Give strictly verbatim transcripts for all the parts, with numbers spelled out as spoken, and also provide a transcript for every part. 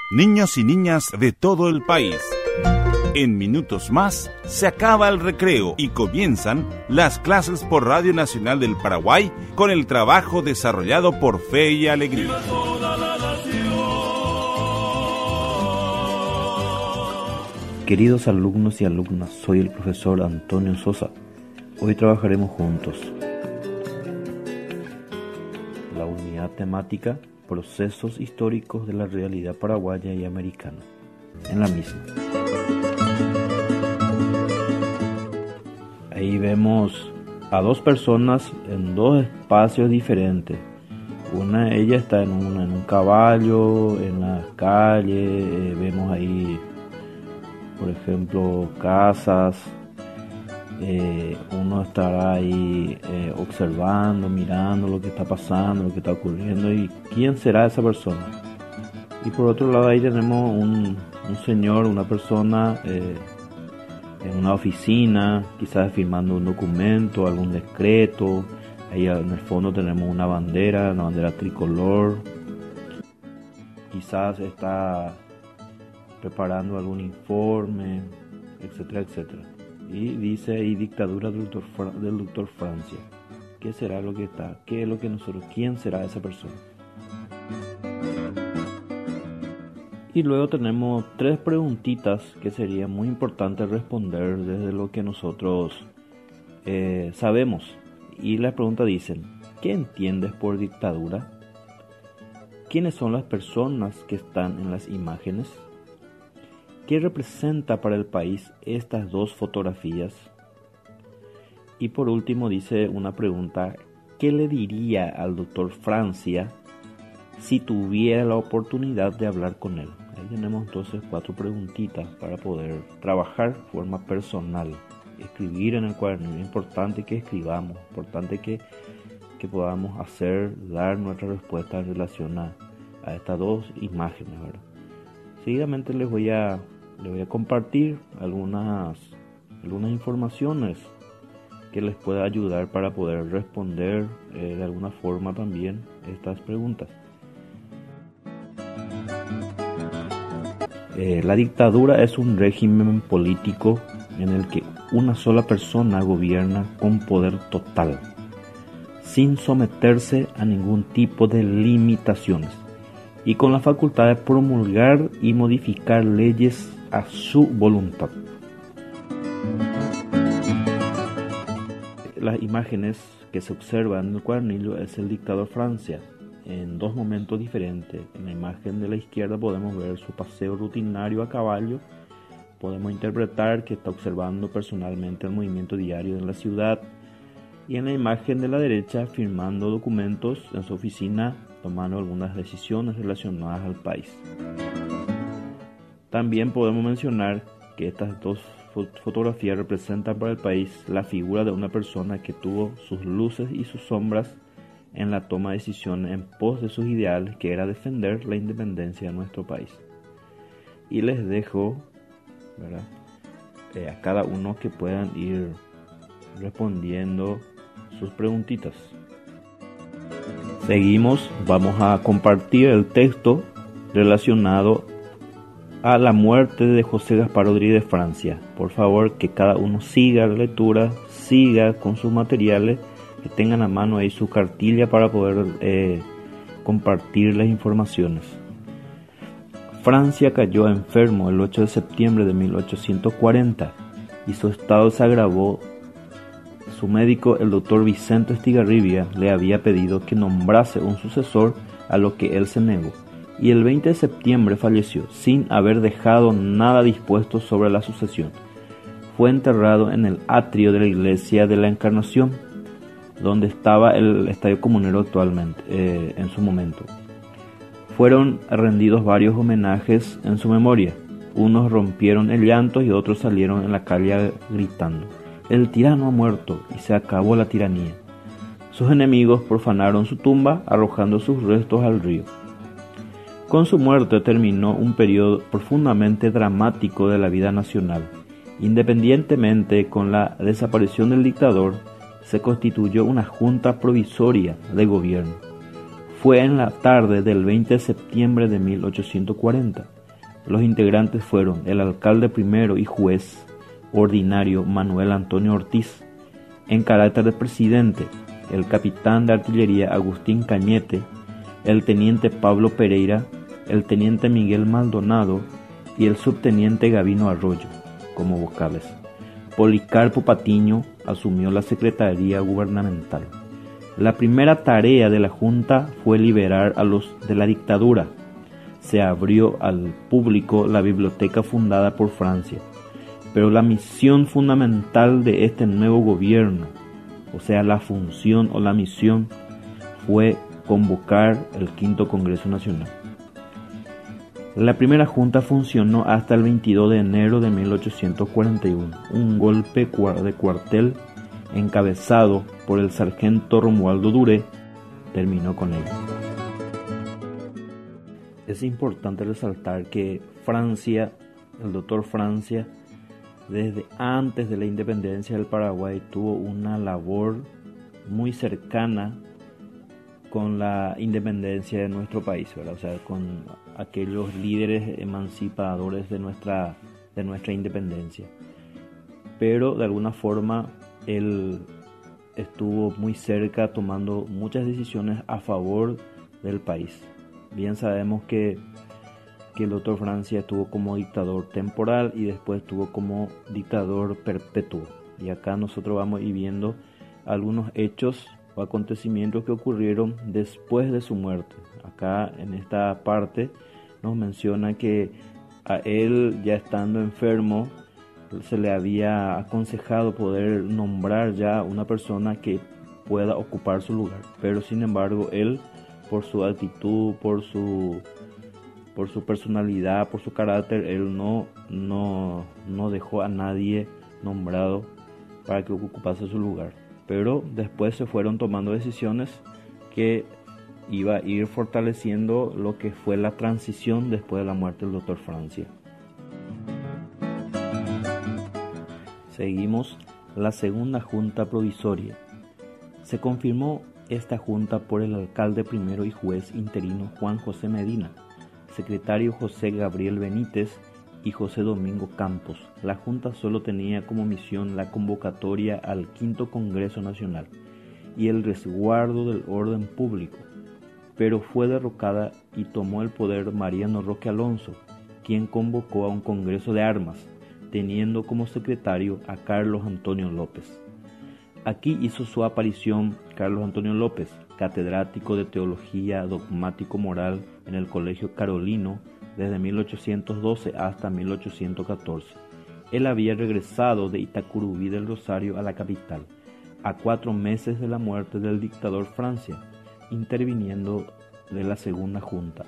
Niños y niñas de todo el país. En minutos más se acaba el recreo y comienzan las clases por Radio Nacional del Paraguay con el trabajo desarrollado por Fe y Alegría. Queridos alumnos y alumnas, soy el profesor Antonio Sosa. Hoy trabajaremos juntos la unidad temática Procesos históricos de la realidad paraguaya y americana. En la misma. Ahí vemos a dos personas en dos espacios diferentes. Una, ella está en un, en un caballo, en la calle, eh, vemos ahí, por ejemplo, casas. Eh, uno estará ahí eh, observando, mirando lo que está pasando, lo que está ocurriendo y quién será esa persona. Y por otro lado ahí tenemos un, un señor, una persona eh, en una oficina, quizás firmando un documento, algún decreto. Ahí en el fondo tenemos una bandera, una bandera tricolor. Quizás está preparando algún informe, etcétera, etcétera. Y dice ahí dictadura del doctor, Fra- del doctor Francia. ¿Qué será lo que está? ¿Qué es lo que nosotros? ¿Quién será esa persona? Y luego tenemos tres preguntitas que sería muy importante responder desde lo que nosotros eh, sabemos. Y las preguntas dicen: ¿qué entiendes por dictadura? ¿Quiénes son las personas que están en las imágenes? ¿Qué representa para el país estas dos fotografías? Y por último dice una pregunta: ¿qué le diría al doctor Francia si tuviera la oportunidad de hablar con él? Ahí tenemos entonces cuatro preguntitas para poder trabajar de forma personal, escribir en el cuaderno. Es importante que escribamos, es importante que, que podamos hacer, dar nuestra respuesta en relación a, a estas dos imágenes, ¿verdad? Seguidamente les voy a Les voy a compartir algunas, algunas informaciones que les pueda ayudar para poder responder eh, de alguna forma también estas preguntas. Eh, la dictadura es un régimen político en el que una sola persona gobierna con poder total, sin someterse a ningún tipo de limitaciones y con la facultad de promulgar y modificar leyes a su voluntad. Las imágenes que se observan en el cuadernillo es el dictador Francia en dos momentos diferentes. En la imagen de la izquierda podemos ver su paseo rutinario a caballo. Podemos interpretar que está observando personalmente el movimiento diario de la ciudad. Y en la imagen de la derecha firmando documentos en su oficina, tomando algunas decisiones relacionadas al país. También podemos mencionar que estas dos fotografías representan para el país la figura de una persona que tuvo sus luces y sus sombras en la toma de decisiones en pos de sus ideales, que era defender la independencia de nuestro país. Y les dejo, ¿verdad?, eh, a cada uno que puedan ir respondiendo sus preguntitas. Seguimos, vamos a compartir el texto relacionado a la muerte de José Gaspar Rodríguez de Francia. Por favor, que cada uno siga la lectura, siga con sus materiales, que tengan a mano ahí su cartilla para poder eh, compartir las informaciones. Francia cayó enfermo el ocho de septiembre de mil ochocientos cuarenta y su estado se agravó. Su médico, el doctor Vicente Estigarribia, le había pedido que nombrase un sucesor, a lo que él se negó. Y el veinte de septiembre falleció sin haber dejado nada dispuesto sobre la sucesión. Fue enterrado en el atrio de la iglesia de la Encarnación, donde estaba el estadio comunero actualmente, eh, en su momento. Fueron rendidos varios homenajes en su memoria. Unos rompieron el llanto y otros salieron en la calle gritando: "El tirano ha muerto y se acabó la tiranía". Sus enemigos profanaron su tumba arrojando sus restos al río. Con su muerte terminó un periodo profundamente dramático de la vida nacional. Independientemente con la desaparición del dictador, se constituyó una junta provisoria de gobierno. Fue en la tarde del veinte de septiembre de mil ochocientos cuarenta Los integrantes fueron el alcalde primero y juez ordinario Manuel Antonio Ortiz, en carácter de presidente, el capitán de artillería Agustín Cañete, el teniente Pablo Pereira, el teniente Miguel Maldonado y el subteniente Gavino Arroyo como vocales. Policarpo Patiño asumió la secretaría gubernamental. La primera tarea de la Junta fue liberar a los de la dictadura. Se abrió al público la biblioteca fundada por Francia, pero la misión fundamental de este nuevo gobierno, o sea, la función o la misión, fue convocar el quinto Congreso Nacional. La primera junta funcionó hasta el veintidós de enero de mil ochocientos cuarenta y uno. Un golpe de cuartel encabezado por el sargento Romualdo Duré terminó con ello. Es importante resaltar que Francia, el doctor Francia, desde antes de la independencia del Paraguay tuvo una labor muy cercana con la independencia de nuestro país, ¿verdad? O sea, con aquellos líderes emancipadores de nuestra, de nuestra independencia. Pero de alguna forma él estuvo muy cerca tomando muchas decisiones a favor del país. Bien sabemos que, que el doctor Francia estuvo como dictador temporal y después estuvo como dictador perpetuo. Y acá nosotros vamos a ir viendo algunos hechos o acontecimientos que ocurrieron después de su muerte. Acá en esta parte nos menciona que a él, ya estando enfermo, se le había aconsejado poder nombrar ya una persona que pueda ocupar su lugar, pero sin embargo él, por su actitud, por su por su personalidad, por su carácter, él no, no, no dejó a nadie nombrado para que ocupase su lugar. Pero después se fueron tomando decisiones que iba a ir fortaleciendo lo que fue la transición después de la muerte del doctor Francia. Seguimos la segunda junta provisoria. Se confirmó esta junta por el alcalde primero y juez interino Juan José Medina, secretario José Gabriel Benítez y José Domingo Campos. La Junta solo tenía como misión la convocatoria al quinto Congreso Nacional y el resguardo del orden público, pero fue derrocada y tomó el poder Mariano Roque Alonso, quien convocó a un Congreso de Armas, teniendo como secretario a Carlos Antonio López. Aquí hizo su aparición Carlos Antonio López, catedrático de Teología Dogmático Moral en el Colegio Carolino desde mil ochocientos doce hasta mil ochocientos catorce. Él había regresado de Itacurubí del Rosario a la capital, a cuatro meses de la muerte del dictador Francia, interviniendo de la segunda junta.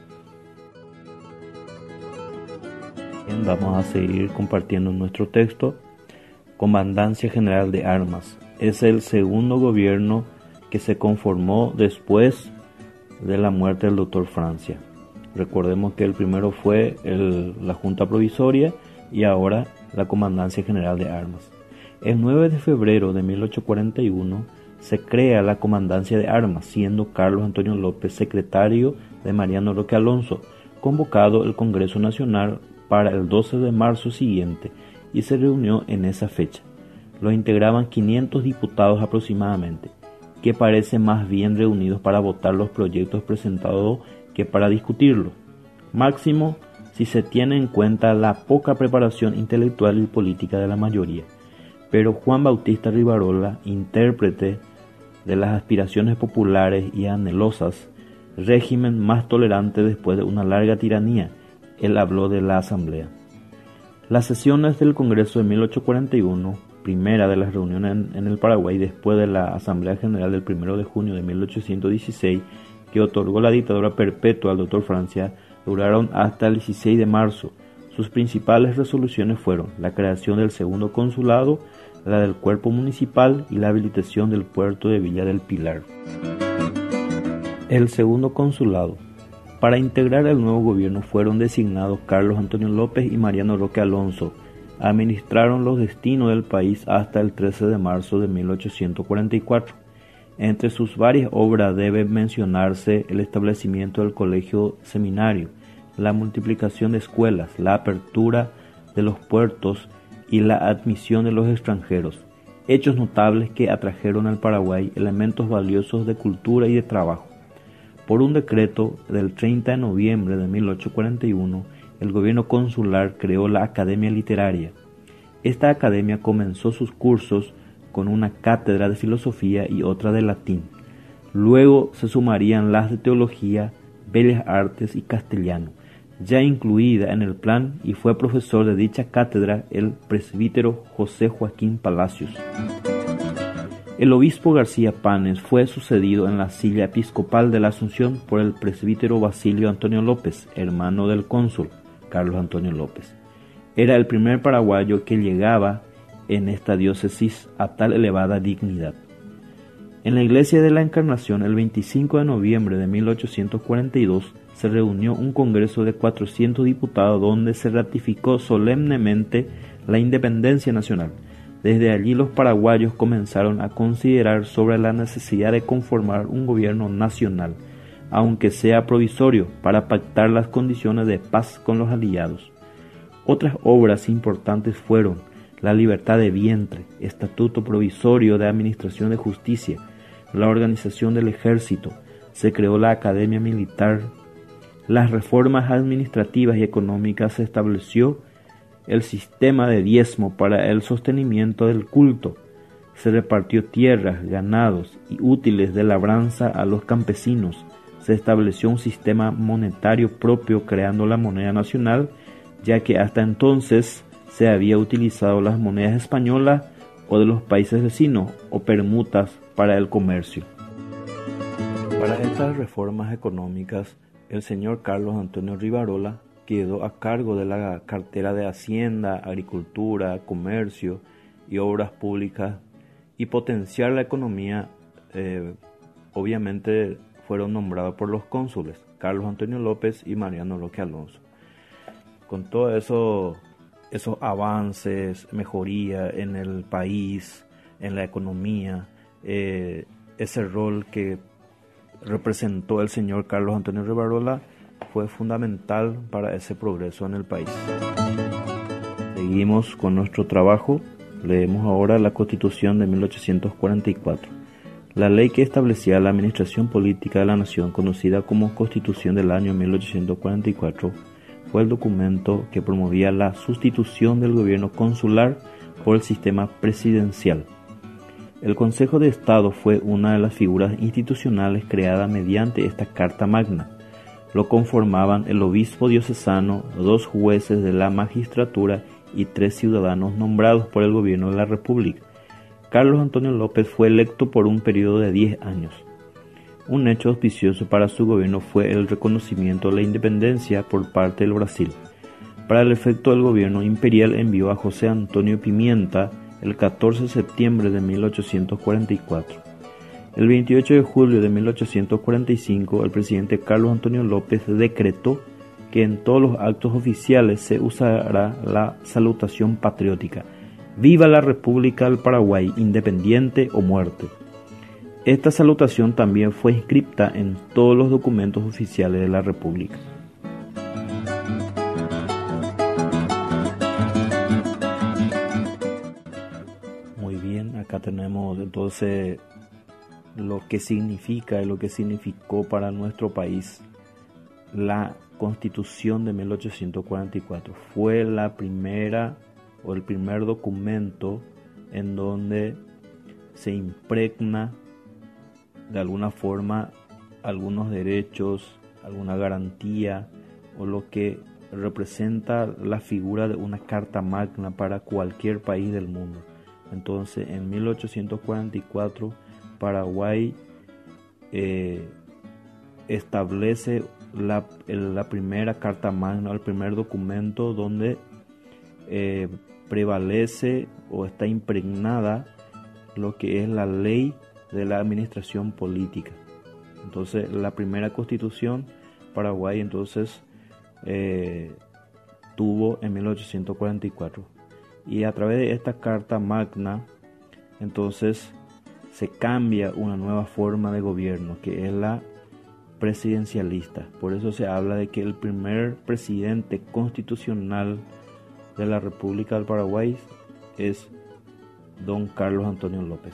Bien, vamos a seguir compartiendo nuestro texto. Comandancia General de Armas. Es el segundo gobierno que se conformó después de la muerte del doctor Francia. Recordemos que el primero fue el, la Junta Provisoria y ahora la Comandancia General de Armas. El nueve de febrero de mil ochocientos cuarenta y uno se crea la Comandancia de Armas, siendo Carlos Antonio López secretario de Mariano Roque Alonso, convocado el Congreso Nacional para el doce de marzo siguiente y se reunió en esa fecha. Lo integraban quinientos diputados aproximadamente, que parecen más bien reunidos para votar los proyectos presentados que para discutirlos. Máximo si se tiene en cuenta la poca preparación intelectual y política de la mayoría. Pero Juan Bautista Rivarola, intérprete de las aspiraciones populares y anhelosas, régimen más tolerante después de una larga tiranía, él habló de la Asamblea. Las sesiones del Congreso de mil ochocientos cuarenta y uno, primera de las reuniones en, en el Paraguay después de la Asamblea General del primero de junio de mil ochocientos dieciséis, que otorgó la dictadura perpetua al doctor Francia, duraron hasta el dieciséis de marzo. Sus principales resoluciones fueron la creación del segundo consulado, la del cuerpo municipal y la habilitación del puerto de Villa del Pilar. El segundo consulado. Para integrar el nuevo gobierno fueron designados Carlos Antonio López y Mariano Roque Alonso. Administraron los destinos del país hasta el trece de marzo de mil ochocientos cuarenta y cuatro. Entre sus varias obras debe mencionarse el establecimiento del Colegio Seminario, la multiplicación de escuelas, la apertura de los puertos y la admisión de los extranjeros, hechos notables que atrajeron al Paraguay elementos valiosos de cultura y de trabajo. Por un decreto del treinta de noviembre de mil ochocientos cuarenta y uno, el gobierno consular creó la Academia Literaria. Esta academia comenzó sus cursos con una cátedra de filosofía y otra de latín. Luego se sumarían las de teología, bellas artes y castellano, ya incluida en el plan, y fue profesor de dicha cátedra el presbítero José Joaquín Palacios. El obispo García Panes fue sucedido en la silla episcopal de la Asunción por el presbítero Basilio Antonio López, hermano del cónsul Carlos Antonio López. Era el primer paraguayo que llegaba en esta diócesis a tal elevada dignidad. En la Iglesia de la Encarnación, el veinticinco de noviembre de mil ochocientos cuarenta y dos, se reunió un congreso de cuatrocientos diputados donde se ratificó solemnemente la independencia nacional. Desde allí los paraguayos comenzaron a considerar sobre la necesidad de conformar un gobierno nacional, aunque sea provisorio, para pactar las condiciones de paz con los aliados. Otras obras importantes fueron la libertad de vientre, estatuto provisorio de administración de justicia, la organización del ejército, se creó la academia militar, las reformas administrativas y económicas, se estableció el sistema de diezmo para el sostenimiento del culto, se repartió tierras, ganados y útiles de labranza a los campesinos, se estableció un sistema monetario propio creando la moneda nacional, ya que hasta entonces se había utilizado las monedas españolas o de los países vecinos o permutas para el comercio. Para estas reformas económicas, el señor Carlos Antonio Rivarola quedó a cargo de la cartera de Hacienda, Agricultura, Comercio y Obras Públicas, y potenciar la economía. Eh, obviamente fueron nombrados por los cónsules Carlos Antonio López y Mariano Roque Alonso. Con todo eso, esos avances, mejoría en el país, en la economía, eh, ese rol que representó el señor Carlos Antonio Rivarola fue fundamental para ese progreso en el país. Seguimos con nuestro trabajo. Leemos ahora la Constitución de mil ochocientos cuarenta y cuatro. La ley que establecía la administración política de la nación, conocida como Constitución del año mil ochocientos cuarenta y cuatro, fue el documento que promovía la sustitución del gobierno consular por el sistema presidencial. El Consejo de Estado fue una de las figuras institucionales creadas mediante esta Carta Magna. Lo conformaban el obispo diocesano, dos jueces de la magistratura y tres ciudadanos nombrados por el gobierno de la República. Carlos Antonio López fue electo por un periodo de diez años. Un hecho auspicioso para su gobierno fue el reconocimiento de la independencia por parte del Brasil. Para el efecto, el gobierno imperial envió a José Antonio Pimienta el catorce de septiembre de mil ochocientos cuarenta y cuatro. El veintiocho de julio de mil ochocientos cuarenta y cinco, el presidente Carlos Antonio López decretó que en todos los actos oficiales se usará la salutación patriótica: ¡Viva la República del Paraguay, independiente o muerte! Esta salutación también fue inscripta en todos los documentos oficiales de la República. Muy bien, acá tenemos entonces lo que significa y lo que significó para nuestro país la Constitución de mil ochocientos cuarenta y cuatro. Fue la primera o el primer documento en donde se impregna de alguna forma algunos derechos, alguna garantía o lo que representa la figura de una carta magna para cualquier país del mundo. Entonces, en mil ochocientos cuarenta y cuatro, Paraguay eh, establece la, la primera carta magna, el primer documento donde eh, prevalece o está impregnada lo que es la ley de la administración política. Entonces, la primera constitución Paraguay entonces eh, tuvo en mil ochocientos cuarenta y cuatro, y a través de esta carta magna entonces se cambia una nueva forma de gobierno, que es la presidencialista. Por eso se habla de que el primer presidente constitucional de la República del Paraguay es don Carlos Antonio López.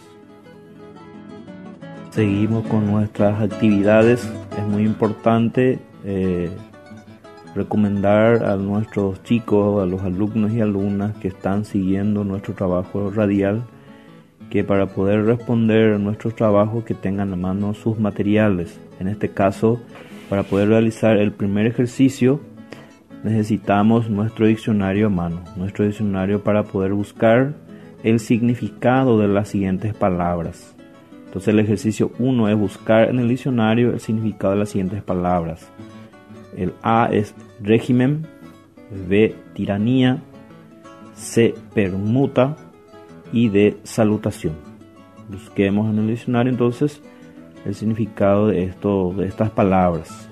Seguimos con nuestras actividades. Es muy importante eh, recomendar a nuestros chicos, a los alumnos y alumnas que están siguiendo nuestro trabajo radial, que para poder responder a nuestros trabajos que tengan a mano sus materiales. En este caso, para poder realizar el primer ejercicio, necesitamos nuestro diccionario a mano, nuestro diccionario para poder buscar el significado de las siguientes palabras. Entonces el ejercicio uno es buscar en el diccionario el significado de las siguientes palabras. El A es régimen, B tiranía, C permuta y D salutación. Busquemos en el diccionario entonces el significado de, esto, de estas palabras.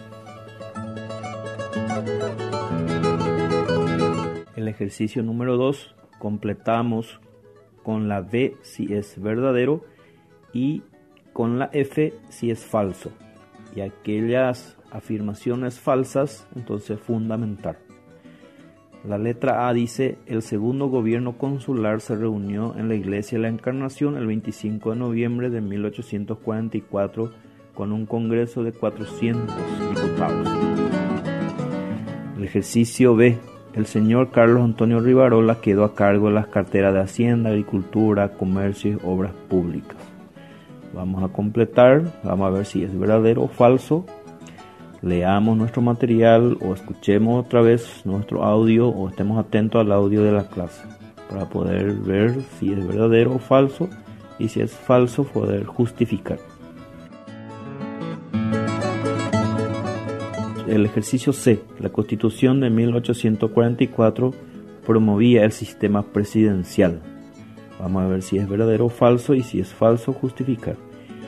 El ejercicio número dos completamos con la B si es verdadero y con la F si es falso. Y aquellas afirmaciones falsas, entonces fundamentar. La letra A dice: el segundo gobierno consular se reunió en la Iglesia de la Encarnación el veinticinco de noviembre de mil ochocientos cuarenta y cuatro con un congreso de cuatrocientos diputados. El ejercicio B: el señor Carlos Antonio Rivarola quedó a cargo de las carteras de Hacienda, Agricultura, Comercio y Obras Públicas. Vamos a completar, vamos a ver si es verdadero o falso. Leamos nuestro material o escuchemos otra vez nuestro audio o estemos atentos al audio de la clase para poder ver si es verdadero o falso, y si es falso poder justificar. El ejercicio C: la Constitución de mil ochocientos cuarenta y cuatro promovía el sistema presidencial. Vamos a ver si es verdadero o falso, y si es falso, justificar.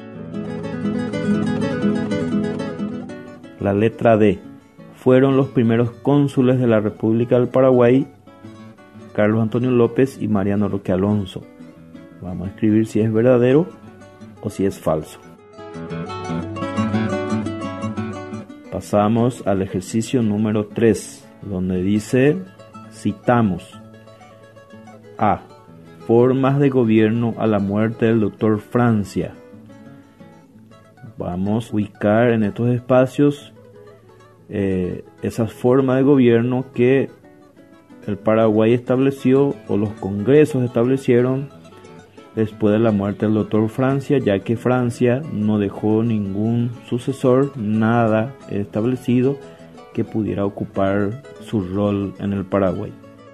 La letra D: fueron los primeros cónsules de la República del Paraguay Carlos Antonio López y Mariano Roque Alonso. Vamos a escribir si es verdadero o si es falso. Pasamos al ejercicio número tres, donde dice, citamos: A. Formas de gobierno a la muerte del doctor Francia. Vamos a ubicar en estos espacios eh, esas formas de gobierno que el Paraguay estableció o los congresos establecieron después de la muerte del doctor Francia, ya que Francia no dejó ningún sucesor, nada establecido que pudiera ocupar su rol en el Paraguay.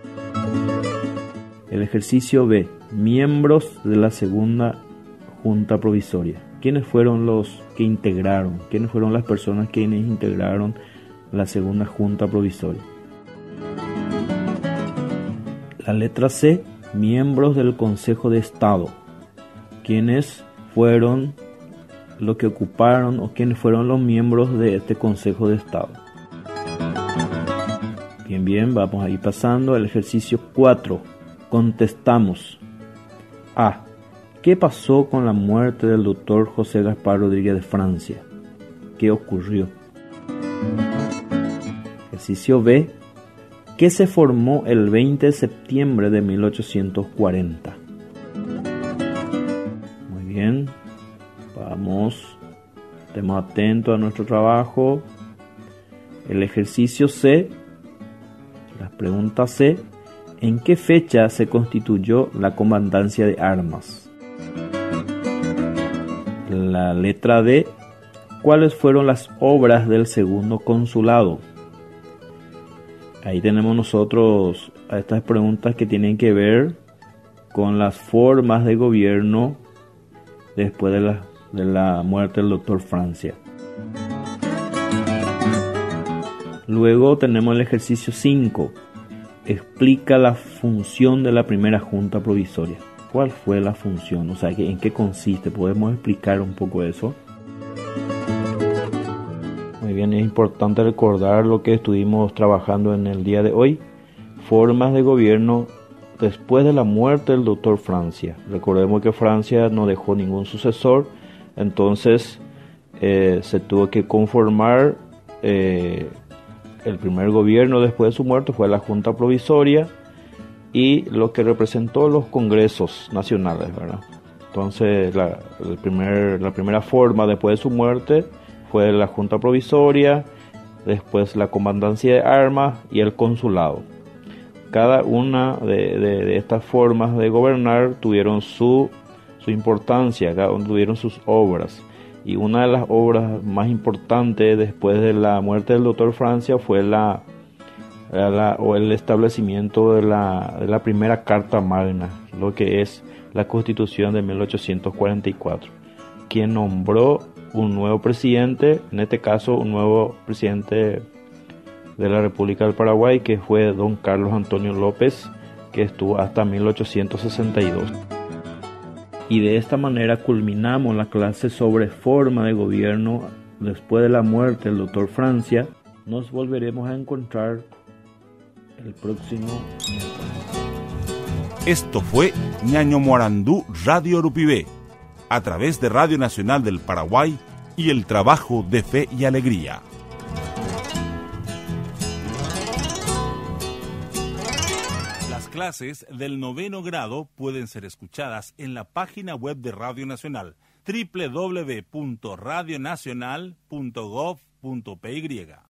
El ejercicio B: miembros de la segunda Junta Provisoria. ¿Quiénes fueron los que integraron? ¿Quiénes fueron las personas que integraron la segunda Junta Provisoria? La letra C: miembros del Consejo de Estado. ¿Quiénes fueron los que ocuparon o quiénes fueron los miembros de este Consejo de Estado? Bien, bien, vamos a ir pasando al ejercicio cuatro. Contestamos. A. ¿Qué pasó con la muerte del doctor José Gaspar Rodríguez de Francia? ¿Qué ocurrió? Ejercicio B. ¿Qué se formó el veinte de septiembre de mil ochocientos cuarenta? Muy bien. Vamos. Estemos atentos a nuestro trabajo. El ejercicio C. La pregunta C. ¿En qué fecha se constituyó la Comandancia de Armas? La letra D. ¿Cuáles fueron las obras del segundo consulado? Ahí tenemos nosotros a estas preguntas que tienen que ver con las formas de gobierno después de la, de la muerte del doctor Francia. Luego tenemos el ejercicio cinco. Explica la función de la primera Junta Provisoria. ¿Cuál fue la función? O sea, ¿en qué consiste? ¿Podemos explicar un poco eso? Muy bien, es importante recordar lo que estuvimos trabajando en el día de hoy. Formas de gobierno después de la muerte del doctor Francia. Recordemos que Francia no dejó ningún sucesor, entonces eh, se tuvo que conformar eh, el primer gobierno después de su muerte, fue la Junta Provisoria, y lo que representó los congresos nacionales, ¿verdad? Entonces la, el primer, la primera forma después de su muerte fue la Junta Provisoria, después la Comandancia de Armas y el Consulado. Cada una de, de, de estas formas de gobernar tuvieron su, su importancia, cada uno tuvieron sus obras. Y una de las obras más importantes después de la muerte del doctor Francia fue la, la, o el establecimiento de la, de la primera Carta Magna, lo que es la Constitución de mil ochocientos cuarenta y cuatro, quien nombró un nuevo presidente, en este caso un nuevo presidente de la República del Paraguay, que fue don Carlos Antonio López, que estuvo hasta mil ochocientos sesenta y dos. Y de esta manera culminamos la clase sobre forma de gobierno después de la muerte del doctor Francia. Nos volveremos a encontrar el próximo miércoles. Esto fue Ñaño Morandú Radio Urupibé, a través de Radio Nacional del Paraguay y el trabajo de fe y alegría. Las clases del noveno grado pueden ser escuchadas en la página web de Radio Nacional, doble u doble u doble u punto radio nacional punto gov punto p y.